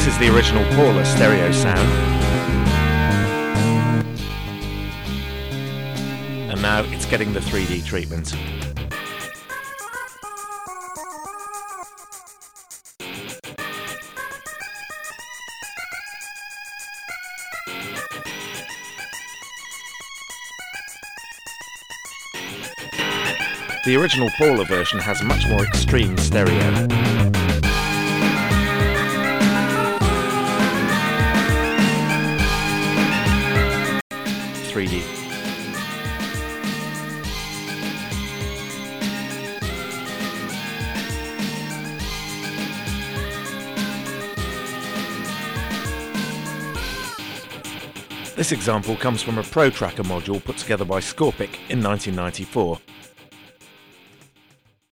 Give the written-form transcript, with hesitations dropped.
is the original Paula stereo sound. And now it's getting the 3D treatment. The original Paula version has much more extreme stereo. 3D. This example comes from a Pro Tracker module put together by Scorpic in 1994.